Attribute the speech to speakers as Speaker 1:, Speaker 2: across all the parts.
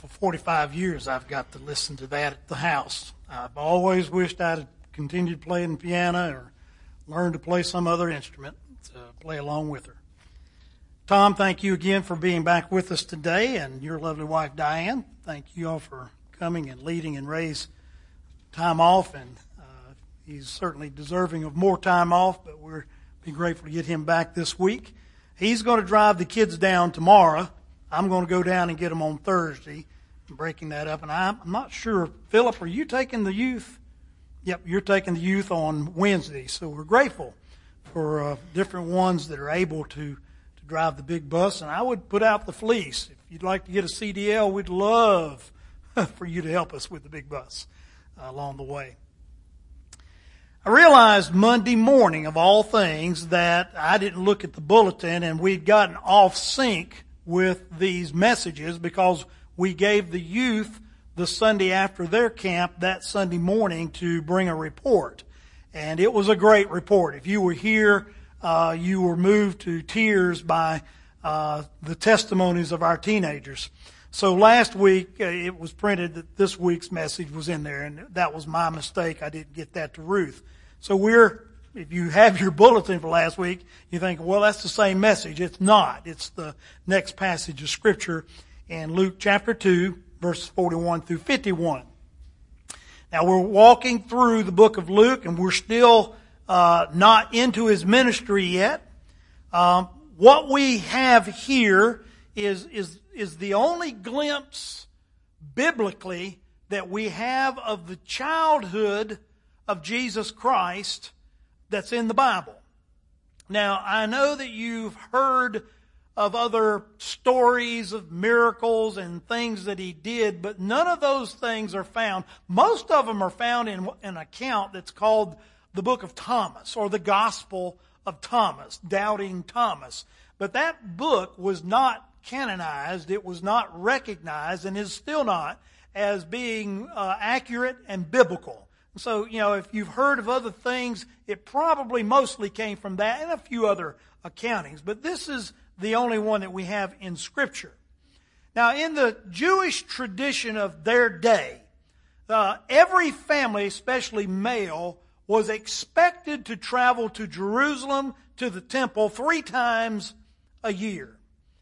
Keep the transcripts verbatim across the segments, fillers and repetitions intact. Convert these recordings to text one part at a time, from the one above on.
Speaker 1: for forty-five years I've got to listen to that at the house. I've always wished I'd have continued playing piano or learned to play some other instrument to play along with her. Tom, thank you again for being back with us today, and your lovely wife Diane. Thank you all for coming and leading and Ray's time off, and uh, he's certainly deserving of more time off, but we're be grateful to get him back this week. He's going to drive the kids down tomorrow. I'm going to go down and get them on Thursday, breaking that up. And I'm not sure, Philip, are you taking the youth? Yep, you're taking the youth on Wednesday. So we're grateful for uh, different ones that are able to, to drive the big bus. And I would put out the fleece. If you'd like to get a C D L, we'd love for you to help us with the big bus uh, along the way. I realized Monday morning, of all things, that I didn't look at the bulletin and we'd gotten off sync with these messages because we gave the youth the Sunday after their camp that Sunday morning to bring a report. And it was a great report. If you were here, uh, you were moved to tears by uh, the testimonies of our teenagers. So last week, uh, it was printed that this week's message was in there, and that was my mistake. I didn't get that to Ruth. So we're, if you have your bulletin for last week, you think, well, that's the same message. It's not. It's the next passage of Scripture in Luke chapter two, verses forty-one through fifty-one. Now, we're walking through the book of Luke, and we're still uh not into his ministry yet. Um, what we have here is, is, is the only glimpse biblically that we have of the childhood of Jesus Christ that's in the Bible. Now, I know that you've heard of other stories of miracles and things that he did, but none of those things are found. Most of them are found in an account that's called the Book of Thomas, or the Gospel of Thomas, Doubting Thomas. But that book was not canonized, it was not recognized, and is still not as being uh, accurate and biblical. So, you know, if you've heard of other things, it probably mostly came from that and a few other accountings. But this is the only one that we have in Scripture. Now, in the Jewish tradition of their day, uh, every family, especially male, was expected to travel to Jerusalem, to the temple, three times a year.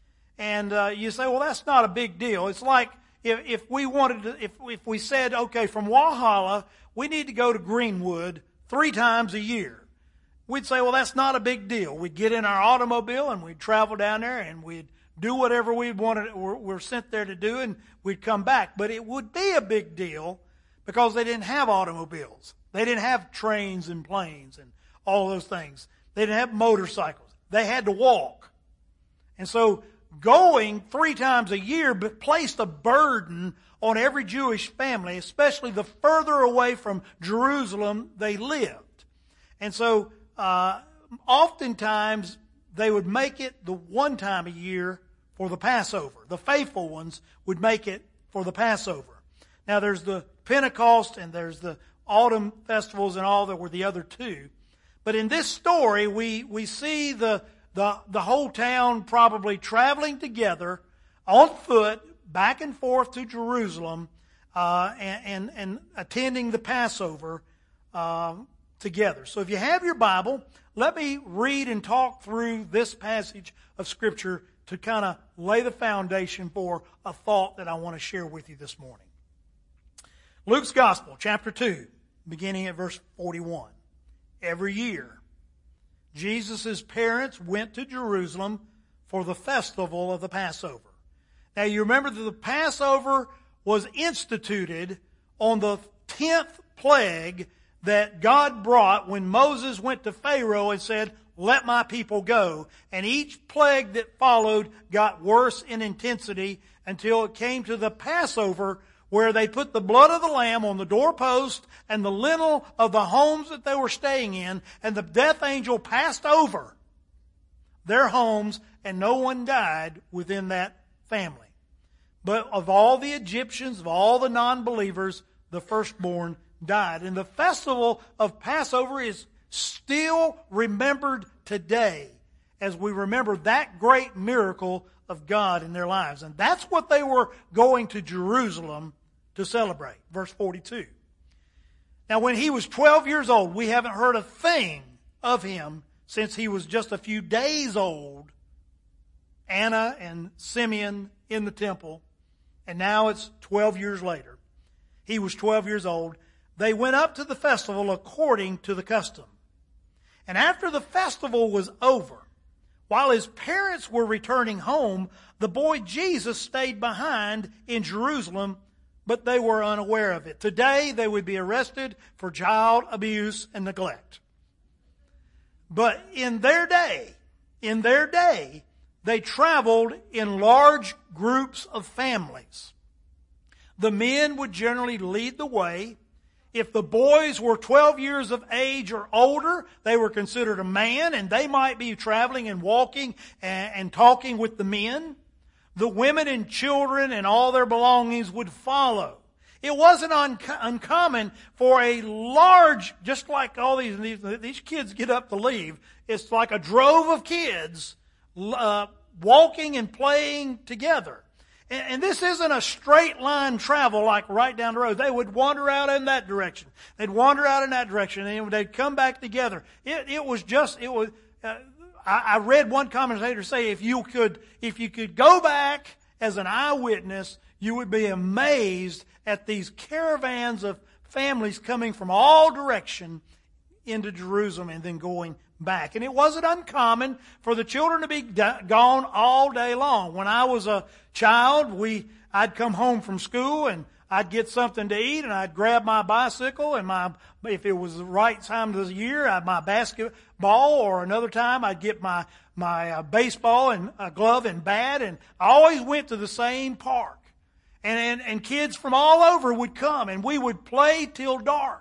Speaker 1: And uh, you say, well, that's not a big deal. It's like if, if we wanted to, if, if we said, okay, from Walhalla, we need to go to Greenwood three times a year. We'd say, well, that's not a big deal. We'd get in our automobile and we'd travel down there and we'd do whatever we wanted, we're, we're sent there to do, and we'd come back. But it would be a big deal because they didn't have automobiles. They didn't have trains and planes and all those things. They didn't have motorcycles. They had to walk. And so going three times a year placed a burden on every Jewish family, especially the further away from Jerusalem they lived. And so, uh, oftentimes they would make it the one time a year for the Passover. The faithful ones would make it for the Passover. Now there's the Pentecost and there's the autumn festivals and all that were the other two. But in this story, we, we see the, the, the whole town probably traveling together on foot back and forth to Jerusalem, uh, and, and, and attending the Passover, uh, together. So if you have your Bible, let me read and talk through this passage of Scripture to kind of lay the foundation for a thought that I want to share with you this morning. Luke's Gospel, chapter two, beginning at verse forty-one. Every year, Jesus' parents went to Jerusalem for the festival of the Passover. Now, you remember that the Passover was instituted on the tenth plague that God brought when Moses went to Pharaoh and said, let my people go. And each plague that followed got worse in intensity until it came to the Passover, where they put the blood of the lamb on the doorpost and the lintel of the homes that they were staying in, and the death angel passed over their homes, and no one died within that family. But of all the Egyptians, of all the non-believers, the firstborn died. And the festival of Passover is still remembered today as we remember that great miracle of God in their lives. And that's what they were going to Jerusalem to celebrate. Verse forty-two. Now when he was twelve years old, we haven't heard a thing of him since he was just a few days old. Anna and Simeon in the temple. And now it's twelve years later. He was twelve years old. They went up to the festival according to the custom. And after the festival was over, while his parents were returning home, the boy Jesus stayed behind in Jerusalem, but they were unaware of it. Today, they would be arrested for child abuse and neglect. But in their day, in their day, they traveled in large groups of families. The men would generally lead the way. If the boys were twelve years of age or older, they were considered a man, and they might be traveling and walking and, and talking with the men. The women and children and all their belongings would follow. It wasn't un- uncommon for a large, just like all these, these, these kids get up to leave, it's like a drove of kids uh, walking and playing together. And this isn't a straight line travel like right down the road. They would wander out in that direction. They'd wander out in that direction, and they'd come back together. It, it was just, it was, uh, I, I read one commentator say if you could, if you could go back as an eyewitness, you would be amazed at these caravans of families coming from all direction into Jerusalem and then going back. And it wasn't uncommon for the children to be gone all day long. When I was a child, we I'd come home from school and I'd get something to eat, and I'd grab my bicycle and my, if it was the right time of the year, I'd my basketball, or another time I'd get my my uh, baseball and uh, glove and bat, and I always went to the same park. And, and and kids from all over would come, and we would play till dark.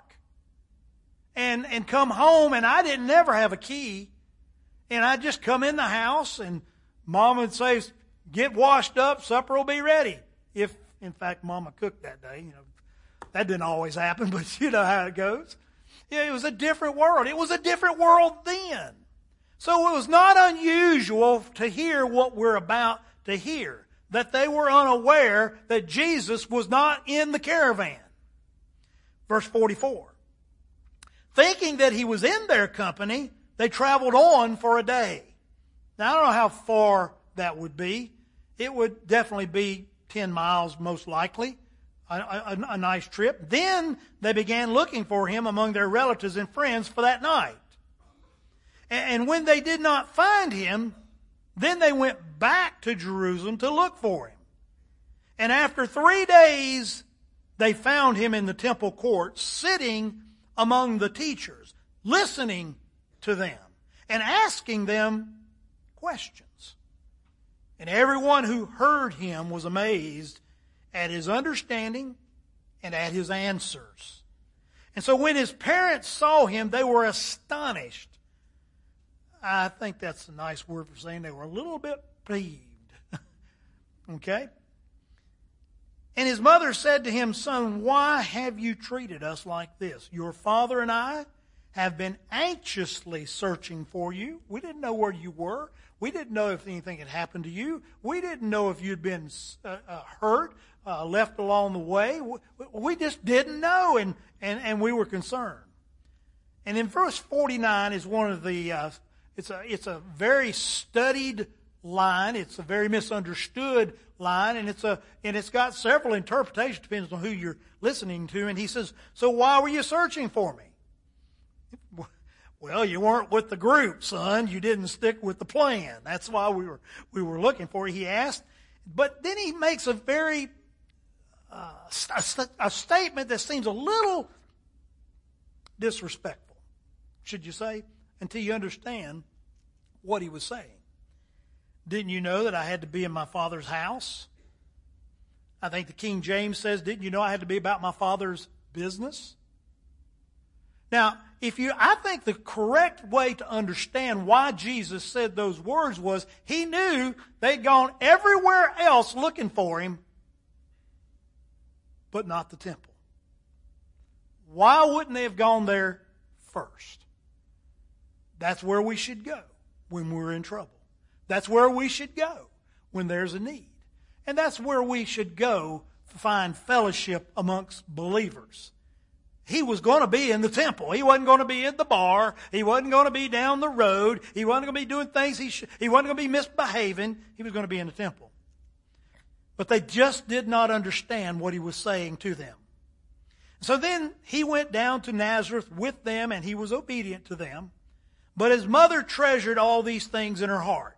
Speaker 1: And and come home, and I didn't never have a key. And I'd just come in the house, and Mom would say, get washed up, supper will be ready. If, in fact, Mama cooked that day. You know, that didn't always happen, but you know how it goes. Yeah, it was a different world. It was a different world then. So it was not unusual to hear what we're about to hear, that they were unaware that Jesus was not in the caravan. Verse forty-four. Thinking that he was in their company, they traveled on for a day. Now, I don't know how far that would be. It would definitely be ten miles, most likely. A, a, a nice trip. Then they began looking for him among their relatives and friends for that night. And, and when they did not find him, then they went back to Jerusalem to look for him. And after three days, they found him in the temple courts, sitting among the teachers, listening to them and asking them questions. And everyone who heard him was amazed at his understanding and at his answers. And so when his parents saw him, they were astonished. I think that's a nice word for saying they were a little bit peeved. Okay? And his mother said to him, Son, why have you treated us like this? Your father and I have been anxiously searching for you. We didn't know where you were. We didn't know if anything had happened to you. We didn't know if you'd been uh, uh, hurt, uh, left along the way. We, we just didn't know, and, and, and we were concerned. And in verse forty-nine is one of the, uh, it's a, it's a very studied line. It's a very misunderstood line, and it's a and it's got several interpretations, depends on who you're listening to. And he says, so why were you searching for me? Well, you weren't with the group, son. You didn't stick with the plan. That's why we were we were looking for you, he asked. But then he makes a very uh, a, a statement that seems a little disrespectful, should you say, until you understand what he was saying. Didn't you know that I had to be in my Father's house? I think the King James says, didn't you know I had to be about my Father's business? Now, if you, I think the correct way to understand why Jesus said those words was he knew they'd gone everywhere else looking for him, but not the temple. Why wouldn't they have gone there first? That's where we should go. when we're in trouble. That's where we should go when there's a need. And that's where we should go to find fellowship amongst believers. He was going to be in the temple. He wasn't going to be in the bar. He wasn't going to be down the road. He wasn't going to be doing things he sh- he wasn't going to be misbehaving. He was going to be in the temple. But they just did not understand what he was saying to them. So then he went down to Nazareth with them, and he was obedient to them. But his mother treasured all these things in her heart.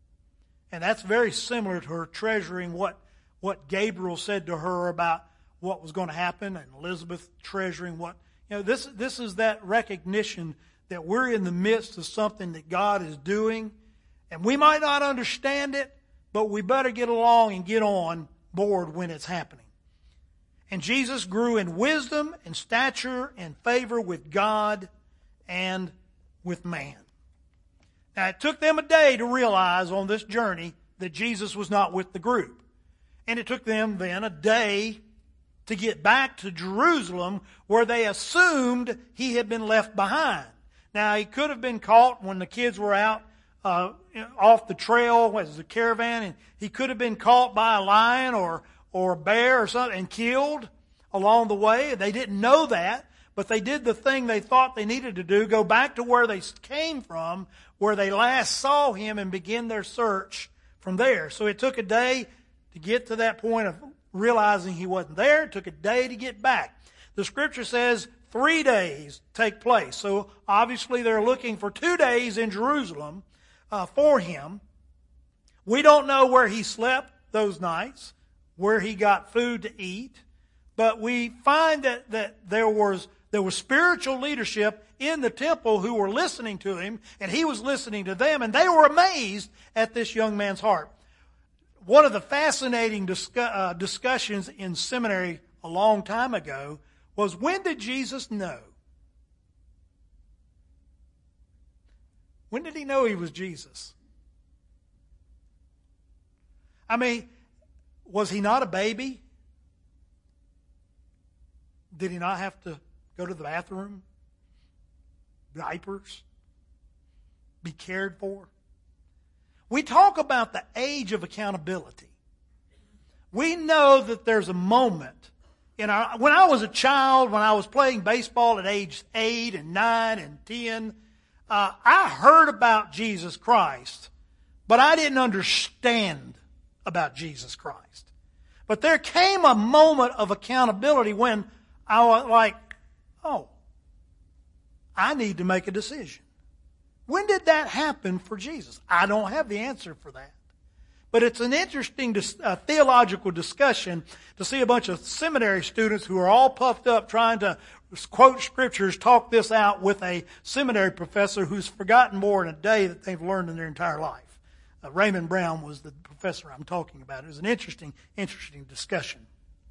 Speaker 1: And that's very similar to her treasuring what, what Gabriel said to her about what was going to happen, and Elizabeth treasuring what, you know, this, this is that recognition that we're in the midst of something that God is doing, and we might not understand it, but we better get along and get on board when it's happening. And Jesus grew in wisdom and stature and favor with God and with man. Now, it took them a day to realize on this journey that Jesus was not with the group. And it took them then a day to get back to Jerusalem, where they assumed he had been left behind. Now, he could have been caught when the kids were out uh, off the trail as a caravan, and he could have been caught by a lion or, or a bear or something and killed along the way. They didn't know that, but they did the thing they thought they needed to do, go back to where they came from, where they last saw him, and begin their search from there. So it took a day to get to that point of realizing he wasn't there. It took a day to get back. The scripture says three days take place. So obviously they're looking for two days in Jerusalem uh, for him. We don't know where he slept those nights, where he got food to eat, but we find that, that there was there was spiritual leadership in the temple who were listening to him, and he was listening to them, and they were amazed at this young man's heart. One of the fascinating discuss, uh, discussions in seminary a long time ago was, when did Jesus know? When did he know he was Jesus? I mean, was he not a baby? Did he not have to go to the bathroom? Diapers? Be cared for? We talk about the age of accountability. We know that there's a moment in our, when I was a child, when I was playing baseball at age eight and nine and ten, uh, I heard about Jesus Christ, but I didn't understand about Jesus Christ. But there came a moment of accountability when I was like, oh, I need to make a decision. When did that happen for Jesus? I don't have the answer for that. But it's an interesting uh, theological discussion to see a bunch of seminary students who are all puffed up trying to quote scriptures, talk this out with a seminary professor who's forgotten more in a day that they've learned in their entire life. Uh, Raymond Brown was the professor I'm talking about. It was an interesting, interesting discussion.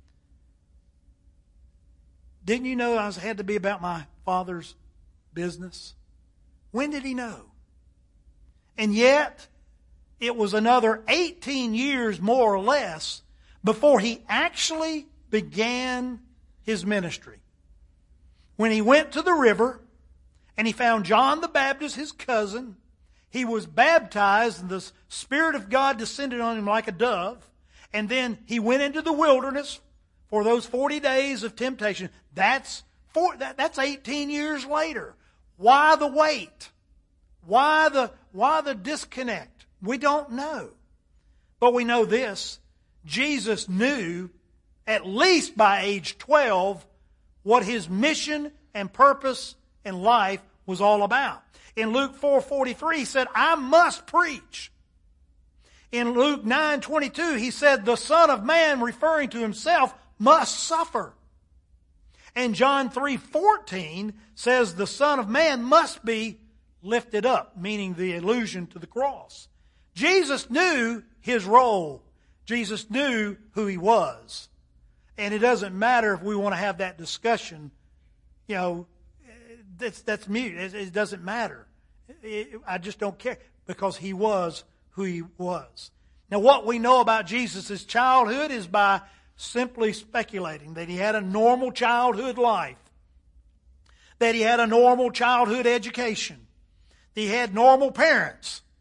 Speaker 1: Didn't you know I was, had to be about my father's business? When did he know? And yet, it was another eighteen years more or less before he actually began his ministry. When he went to the river and he found John the Baptist, his cousin, he was baptized and the Spirit of God descended on him like a dove. And then he went into the wilderness for those forty days of temptation. That's, four, that, that's eighteen years later. Why the wait? Why the, why the disconnect? We don't know. But we know this. Jesus knew, at least by age twelve, what his mission and purpose in life was all about. In Luke four forty-three, he said, I must preach. In Luke nine twenty-two, he said, the Son of Man, referring to himself, must suffer. And John three fourteen says the Son of Man must be lifted up, meaning the allusion to the cross. Jesus knew his role. Jesus knew who he was. And it doesn't matter if we want to have that discussion, you know, that's, that's mute. It, it doesn't matter. It, I just don't care, because he was who he was. Now, what we know about Jesus' childhood is by simply speculating that he had a normal childhood life, that he had a normal childhood education, that he had normal parents,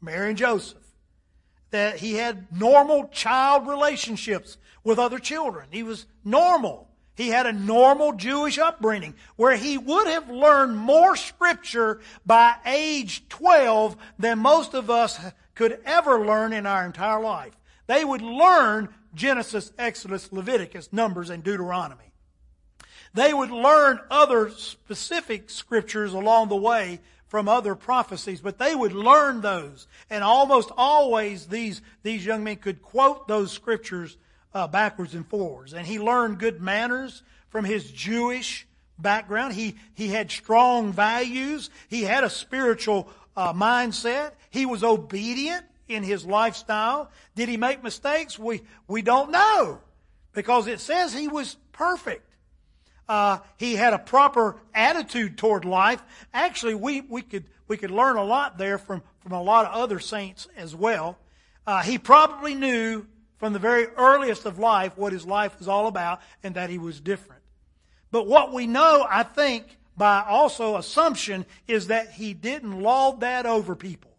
Speaker 1: Mary and Joseph. That he had normal child relationships with other children. He was normal. He had a normal Jewish upbringing where he would have learned more Scripture by age twelve than most of us could ever learn in our entire life. They would learn Genesis, Exodus, Leviticus, Numbers, and Deuteronomy. They would learn other specific Scriptures along the way from other prophecies, but they would learn those. And almost always these, these young men could quote those Scriptures uh, backwards and forwards. And he learned good manners from his Jewish background. He, he had strong values. He had a spiritual uh, mindset. He was obedient in his lifestyle. Did he make mistakes? We, we don't know, because it says he was perfect. Uh, he had a proper attitude toward life. Actually, we, we could we could learn a lot there from, from a lot of other saints as well. Uh, he probably knew from the very earliest of life what his life was all about, and that he was different. But what we know, I think, by also assumption, is that he didn't lord that over people.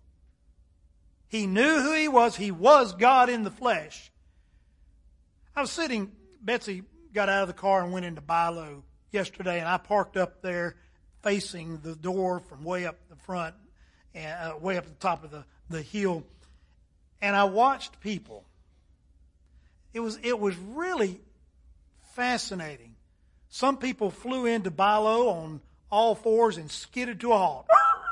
Speaker 1: He knew who he was. He was God in the flesh. I was sitting, Betsy got out of the car and went into Bilo yesterday, and I parked up there facing the door from way up the front, and uh, way up the top of the, the hill, and I watched people. It was it was really fascinating. Some people flew into Bilo on all fours and skidded to a halt.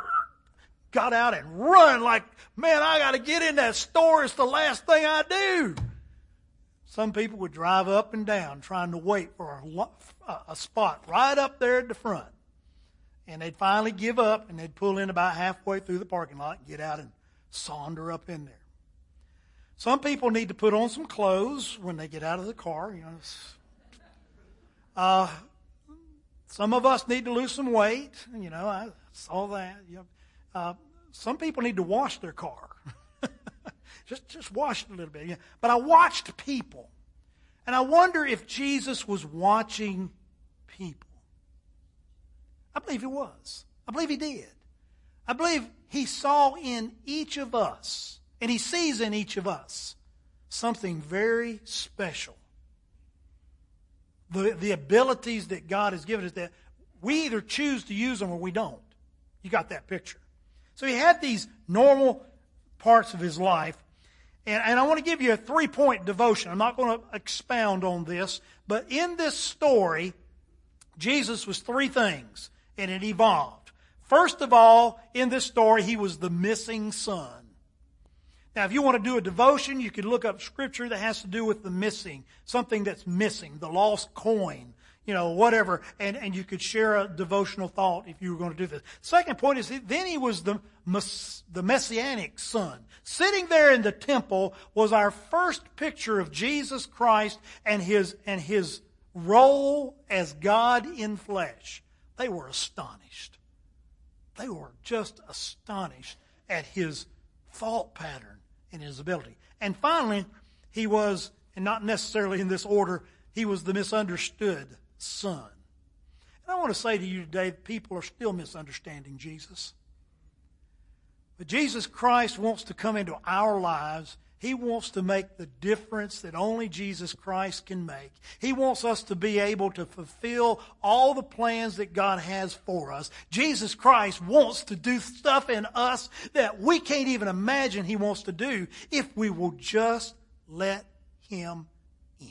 Speaker 1: Got out and run like, man, I got to get in that store. It's the last thing I do. Some people would drive up and down trying to wait for a, a spot right up there at the front. And they'd finally give up, and they'd pull in about halfway through the parking lot and get out and saunter up in there. Some people need to put on some clothes when they get out of the car. You know, uh, some of us need to lose some weight. You know, I saw that. You know, uh, some people need to wash their car. Just, just wash it a little bit. Yeah. But I watched people. And I wonder if Jesus was watching people. I believe he was. I believe he did. I believe he saw in each of us, and he sees in each of us, something very special. The, the abilities that God has given us, that we either choose to use them or we don't. You got that picture. So he had these normal parts of his life. And, and I want to give you a three-point devotion. I'm not going to expound on this. But in this story, Jesus was three things, and it evolved. First of all, in this story, he was the missing son. Now, if you want to do a devotion, you could look up scripture that has to do with the missing, something that's missing, the lost coin, you know, whatever, and, and you could share a devotional thought if you were going to do this. Second point is, then he was the, the Messianic son. Sitting there in the temple was our first picture of Jesus Christ and his, and his role as God in flesh. They were astonished. They were just astonished at his thought pattern and his ability. And finally, he was, and not necessarily in this order, he was the misunderstood son. And I want to say to you today, people are still misunderstanding Jesus. But Jesus Christ wants to come into our lives. He wants to make the difference that only Jesus Christ can make. He wants us to be able to fulfill all the plans that God has for us. Jesus Christ wants to do stuff in us that we can't even imagine he wants to do if we will just let him in.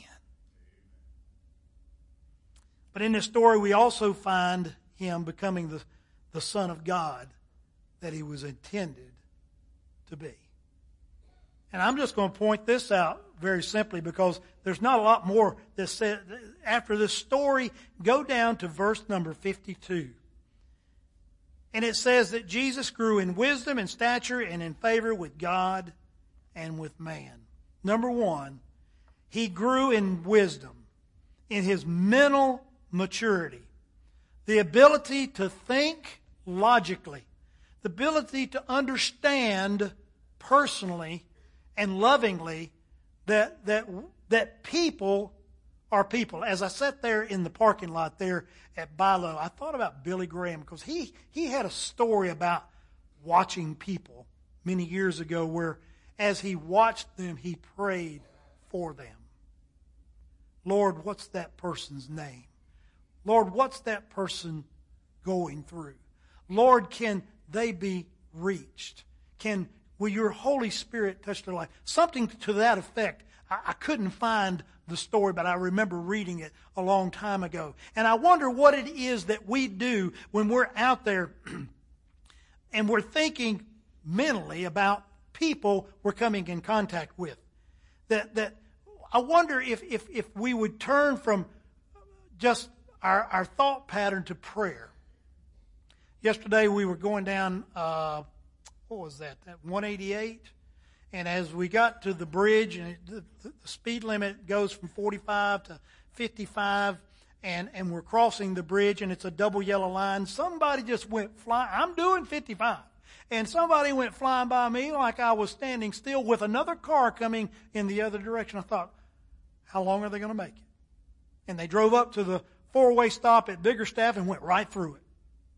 Speaker 1: But in this story, we also find him becoming the, the Son of God that he was intended to be. And I'm just going to point this out very simply because there's not a lot more that said. After this story, go down to verse number fifty-two. And it says that Jesus grew in wisdom and stature and in favor with God and with man. Number one, he grew in wisdom, in his mental maturity, the ability to think logically, the ability to understand personally and lovingly that that that people are people. As I sat there in the parking lot there at Bilo, I thought about Billy Graham because he, he had a story about watching people many years ago where as he watched them, he prayed for them. Lord, what's that person's name? Lord, what's that person going through? Lord, can they be reached? Can, will your Holy Spirit touch their life? Something to that effect. I, I couldn't find the story, but I remember reading it a long time ago. And I wonder what it is that we do when we're out there and we're thinking mentally about people we're coming in contact with. That, that I wonder if, if, if we would turn from just our, our thought pattern to prayer. Yesterday we were going down, uh, what was that, that one eighty-eight? And as we got to the bridge, and it, the, the speed limit goes from forty-five to fifty-five, and, and we're crossing the bridge, and it's a double yellow line. Somebody just went flying. I'm doing fifty-five. And somebody went flying by me like I was standing still with another car coming in the other direction. I thought, how long are they going to make it? And they drove up to the four-way stop at Biggerstaff and went right through it.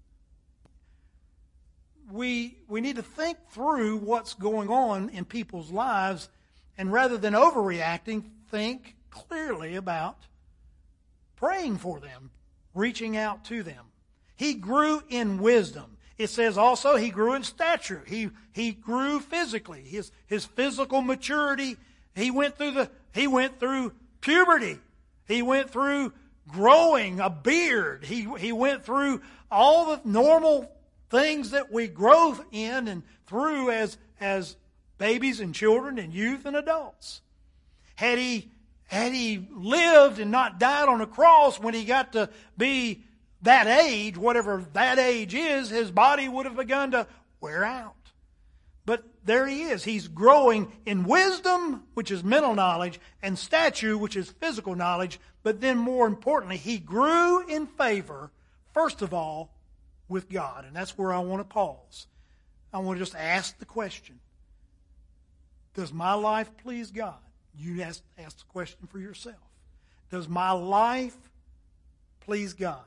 Speaker 1: We we need to think through what's going on in people's lives, and rather than overreacting, think clearly about praying for them, reaching out to them. He grew in wisdom. It says also he grew in stature. He he grew physically. His his physical maturity. He went through the he went through puberty. He went through growing a beard. He he went through all the normal things that we grow in and through as, as babies and children and youth and adults. Had he, had he lived and not died on a cross when he got to be that age, whatever that age is, his body would have begun to wear out. But there he is. He's growing in wisdom, which is mental knowledge, and stature, which is physical knowledge. But then more importantly, he grew in favor, first of all, with God. And that's where I want to pause. I want to just ask the question, does my life please God? You ask, ask the question for yourself. Does my life please God?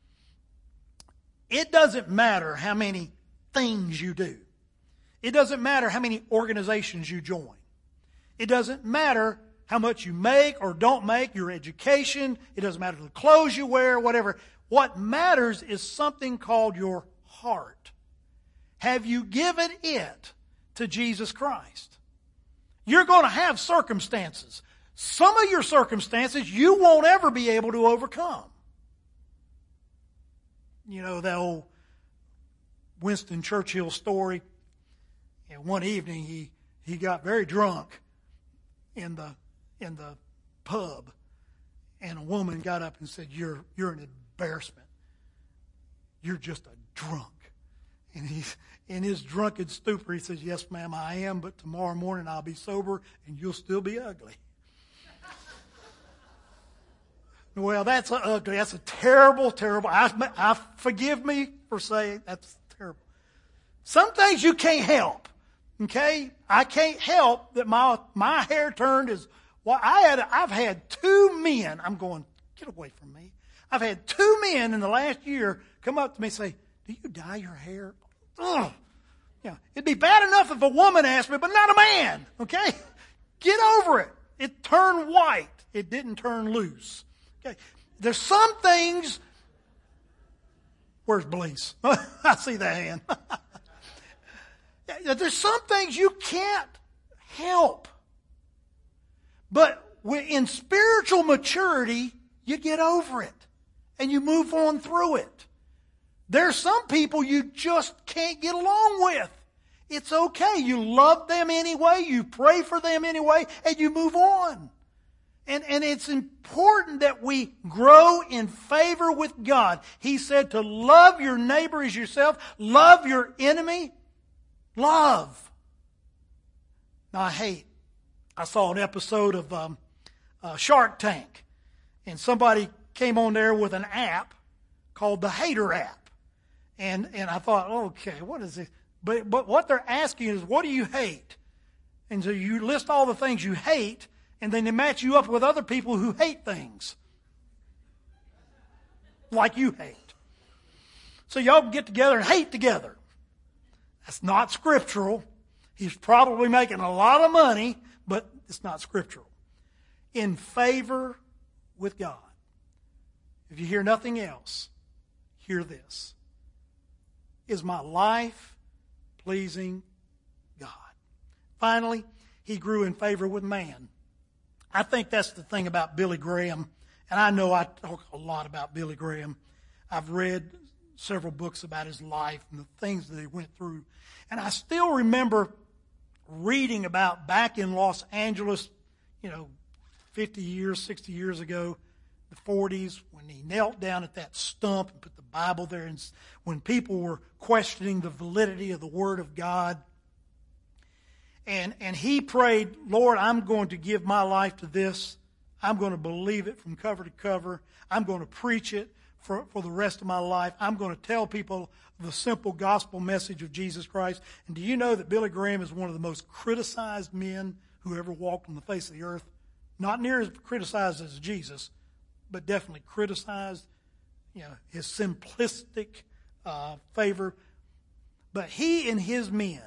Speaker 1: It doesn't matter how many things you do. It doesn't matter how many organizations you join. It doesn't matter how much you make or don't make, your education. It doesn't matter the clothes you wear, whatever. What matters is something called your heart. Have you given it to Jesus Christ? You're going to have circumstances. Some of your circumstances you won't ever be able to overcome. You know, that old Winston Churchill story. And one evening he, he got very drunk in the in the pub. And a woman got up and said, You're you're an embarrassment. You're just a drunk. And he's in his drunken stupor, he says, Yes, ma'am, I am, but tomorrow morning I'll be sober and you'll still be ugly. Well, that's a ugly. That's a terrible, terrible. I, I forgive me for saying that's terrible. Some things you can't help. Okay, I can't help that my my hair turned as well. I had I've had two men. I'm going, get away from me. I've had two men in the last year come up to me and say, "Do you dye your hair?" Ugh. Yeah, it'd be bad enough if a woman asked me, but not a man. Okay, get over it. It turned white. It didn't turn loose. Okay, there's some things. Where's Belize? I see that hand. There's some things you can't help. But in spiritual maturity, you get over it. And you move on through it. There's some people you just can't get along with. It's okay. You love them anyway. You pray for them anyway. And you move on. And, and it's important that we grow in favor with God. He said to love your neighbor as yourself. Love your enemy. Love. Now I hate. I saw an episode of um, uh, Shark Tank, and somebody came on there with an app called the Hater app, and and I thought, okay, what is this? But but what they're asking is, what do you hate? And so you list all the things you hate, and then they match you up with other people who hate things like you hate. So y'all get together and hate together. That's not scriptural. He's probably making a lot of money, but it's not scriptural. In favor with God. If you hear nothing else, hear this. Is my life pleasing God? Finally, he grew in favor with man. I think that's the thing about Billy Graham. And I know I talk a lot about Billy Graham. I've read several books about his life and the things that he went through. And I still remember reading about back in Los Angeles, you know, fifty years, sixty years ago, the forties, when he knelt down at that stump and put the Bible there, and when people were questioning the validity of the Word of God. And, and he prayed, Lord, I'm going to give my life to this. I'm going to believe it from cover to cover. I'm going to preach it for, for the rest of my life. I'm going to tell people the simple gospel message of Jesus Christ. And do you know that Billy Graham is one of the most criticized men who ever walked on the face of the earth? Not near as criticized as Jesus, but definitely criticized, you know, his simplistic uh, favor. But he and his men,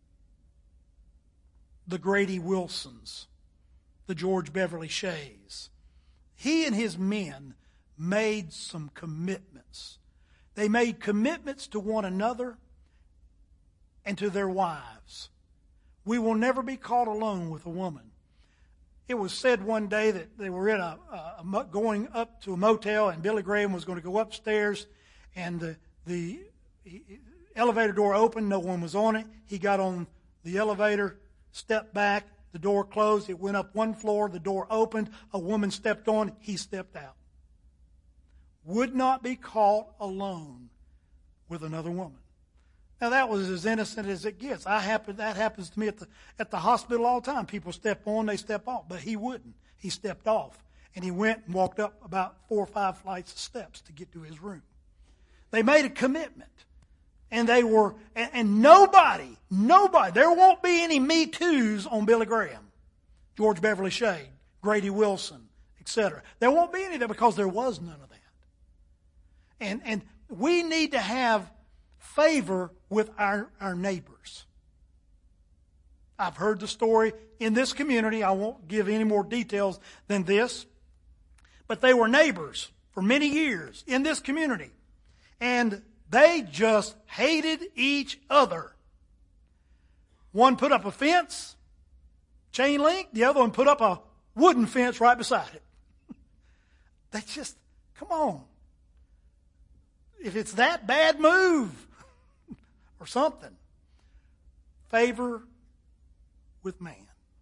Speaker 1: the Grady Wilsons, the George Beverly Shays, he and his men made some commitments. They made commitments to one another and to their wives. We will never be caught alone with a woman. It was said one day that they were in a, a, a going up to a motel, and Billy Graham was going to go upstairs, and the, the elevator door opened. No one was on it. He got on the elevator, stepped back, the door closed. It went up one floor. The door opened. A woman stepped on. He stepped out. Would not be caught alone with another woman. Now that was as innocent as it gets. I happen that happens to me at the at the hospital all the time. People step on, they step off, but he wouldn't. He stepped off, and he went and walked up about four or five flights of steps to get to his room. They made a commitment, and they were and, and nobody, nobody. There won't be any Me Too's on Billy Graham, George Beverly Shea, Grady Wilson, et cetera. There won't be any of that because there was none of that. And and we need to have favor with our, our neighbors. I've heard the story in this community. I won't give any more details than this. But they were neighbors for many years in this community. And they just hated each other. One put up a fence, chain link. The other one put up a wooden fence right beside it. They just, come on. If it's that bad, move. Or something. Favor with man.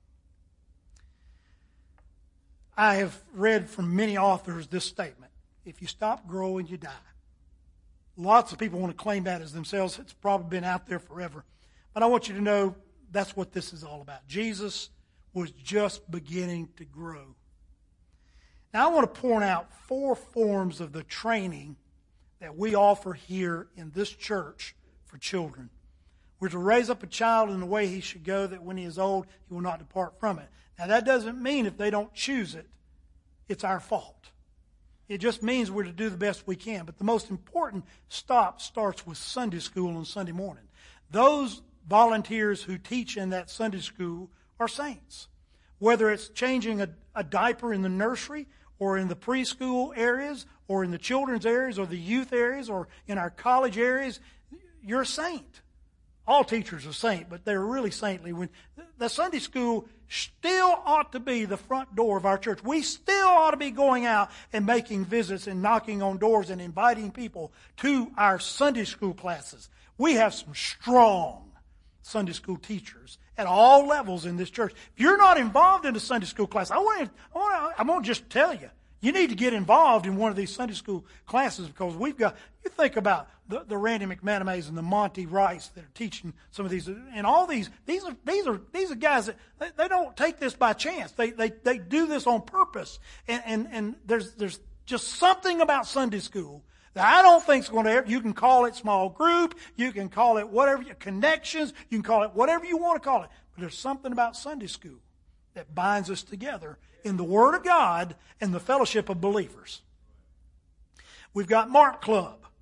Speaker 1: I have read from many authors this statement. If you stop growing, you die. Lots of people want to claim that as themselves. It's probably been out there forever. But I want you to know that's what this is all about. Jesus was just beginning to grow. Now I want to point out four forms of the training that we offer here in this church for children. We're to raise up a child in the way he should go, that when he is old, he will not depart from it. Now that doesn't mean if they don't choose it, it's our fault. It just means we're to do the best we can. But the most important stop starts with Sunday school on Sunday morning. Those volunteers who teach in that Sunday school are saints. Whether it's changing a, a diaper in the nursery or in the preschool areas or in the children's areas or the youth areas or in our college areas, you're a saint. All teachers are saint, but they're really saintly. When the Sunday school still ought to be the front door of our church. We still ought to be going out and making visits and knocking on doors and inviting people to our Sunday school classes. We have some strong Sunday school teachers at all levels in this church. If you're not involved in a Sunday school class, I want to, I want to, I'm going to just tell you, you need to get involved in one of these Sunday school classes, because we've got, you think about the, the Randy McManamas and the Monty Rice that are teaching some of these, and all these, these are, these are, these are guys that, they, they don't take this by chance. They, they, they do this on purpose. And, and, and there's, there's just something about Sunday school that I don't think is going to ever, you can call it small group, you can call it whatever, connections, you can call it whatever you want to call it. But there's something about Sunday school that binds us together in the Word of God and the fellowship of believers. We've got Mark Club.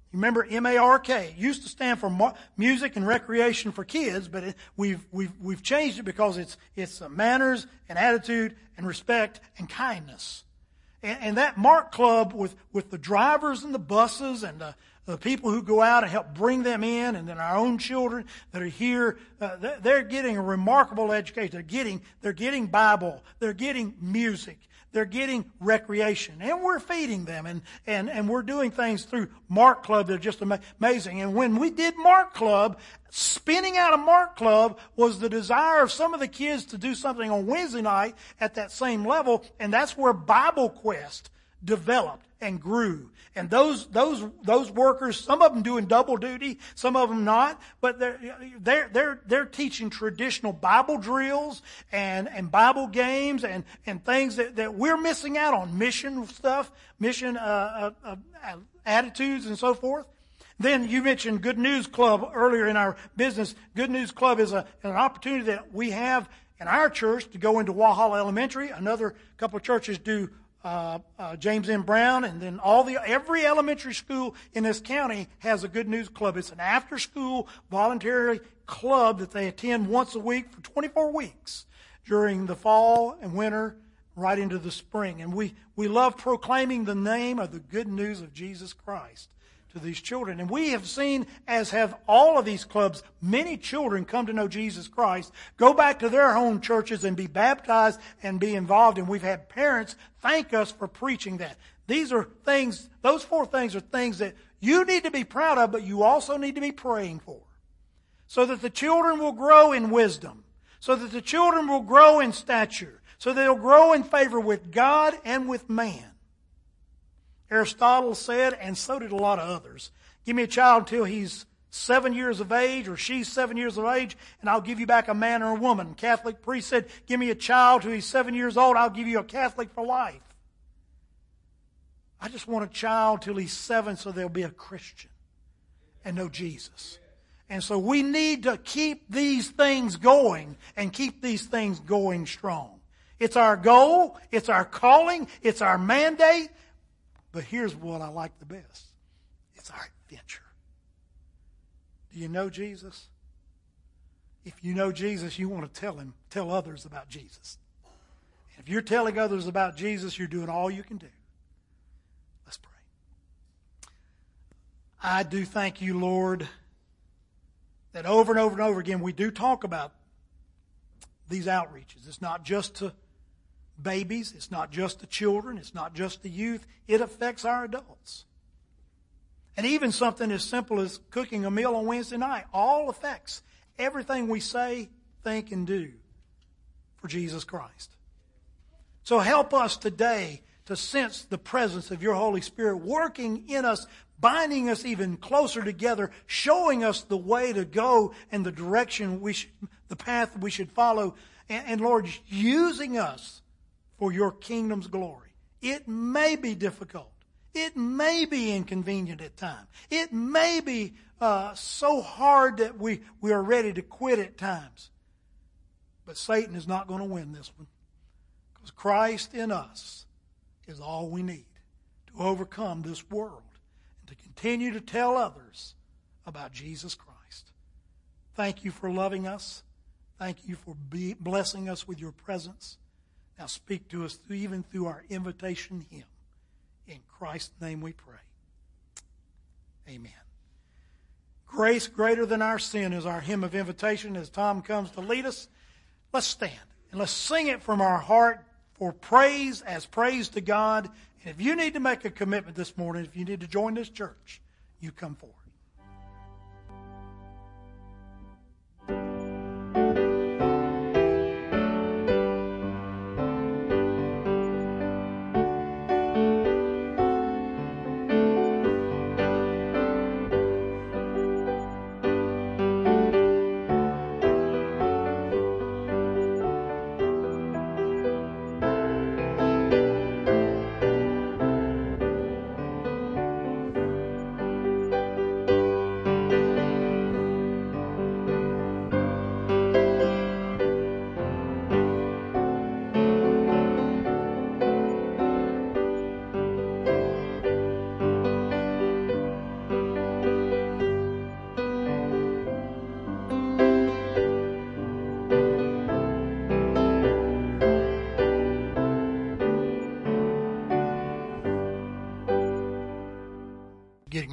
Speaker 1: You remember M A R K? It used to stand for Mar- Music and Recreation for Kids, but it, we've we've we've changed it because it's it's uh, manners and attitude and respect and kindness. And, and that Mark Club with with the drivers and the buses and the, the people who go out and help bring them in, and then our own children that are here, uh, they're getting a remarkable education. They're getting they're getting Bible. They're getting music. They're getting recreation, and we're feeding them, and, and, and we're doing things through Mark Club that are just ama- amazing. And when we did Mark Club, spinning out of Mark Club was the desire of some of the kids to do something on Wednesday night at that same level, and that's where Bible Quest developed and grew. And those those those workers, some of them doing double duty, some of them not, but they're they're they're they're teaching traditional Bible drills and and Bible games and and things that, that we're missing out on, mission stuff, mission uh, uh, uh, attitudes and so forth. Then you mentioned Good News Club earlier in our business. Good News Club is a an opportunity that we have in our church to go into Walhalla Elementary. Another couple of churches do. Uh, uh, James M. Brown, and then all the every elementary school in this county has a Good News Club. It's an after-school voluntary club that they attend once a week for twenty-four weeks during the fall and winter, right into the spring. And we we love proclaiming the name of the good news of Jesus Christ to these children. And we have seen, as have all of these clubs, many children come to know Jesus Christ, go back to their home churches and be baptized and be involved. And we've had parents thank us for preaching that. These are things, those four things are things that you need to be proud of, but you also need to be praying for. So that the children will grow in wisdom. So that the children will grow in stature. So they'll grow in favor with God and with man. Aristotle said, and so did a lot of others, give me a child until he's seven years of age or she's seven years of age, and I'll give you back a man or a woman. Catholic priest said, give me a child till he's seven years old, I'll give you a Catholic for life. I just want a child till he's seven so they'll be a Christian and know Jesus. And so we need to keep these things going and keep these things going strong. It's our goal, it's our calling, it's our mandate. But here's what I like the best. It's our adventure. Do you know Jesus? If you know Jesus, you want to tell him, tell others about Jesus. If you're telling others about Jesus, you're doing all you can do. Let's pray. I do thank you, Lord, that over and over and over again we do talk about these outreaches. It's not just to babies, it's not just the children, it's not just the youth, it affects our adults. And even something as simple as cooking a meal on Wednesday night all affects everything we say, think, and do for Jesus Christ. So help us today to sense the presence of your Holy Spirit working in us, binding us even closer together, showing us the way to go and the direction we should, the path we should follow, and, and Lord, using us for your kingdom's glory. It may be difficult. It may be inconvenient at times. It may be uh, so hard that we, we are ready to quit at times. But Satan is not going to win this one. Because Christ in us is all we need to overcome this world and to continue to tell others about Jesus Christ. Thank you for loving us. Thank you for be, blessing us with your presence. Now speak to us through, even through our invitation hymn. In Christ's name we pray. Amen. Grace greater than our sin is our hymn of invitation as Tom comes to lead us. Let's stand and let's sing it from our heart for praise as praise to God. And if you need to make a commitment this morning, if you need to join this church, you come forward.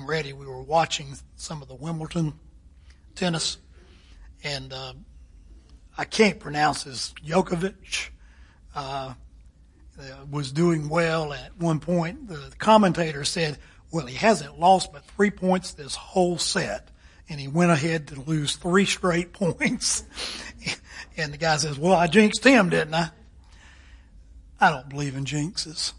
Speaker 1: ready, we were watching some of the Wimbledon tennis, and uh, I can't pronounce this. Djokovic uh, was doing well. At one point, the commentator said, well, he hasn't lost but three points this whole set. And he went ahead to lose three straight points. And the guy says, well, I jinxed him, didn't I? I don't believe in jinxes.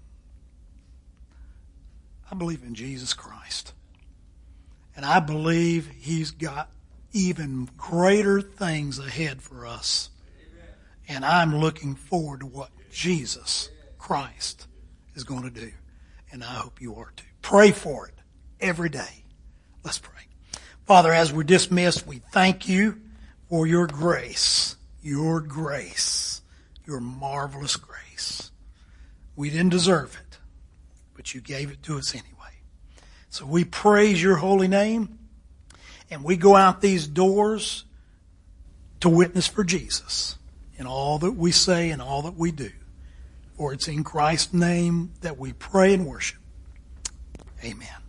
Speaker 1: I believe in Jesus Christ. And I believe he's got even greater things ahead for us. And I'm looking forward to what Jesus Christ is going to do. And I hope you are too. Pray for it every day. Let's pray. Father, as we're dismissed, we thank you for your grace, your grace, your marvelous grace. We didn't deserve it, but you gave it to us anyway. So we praise your holy name, and we go out these doors to witness for Jesus in all that we say and all that we do. For it's in Christ's name that we pray and worship. Amen.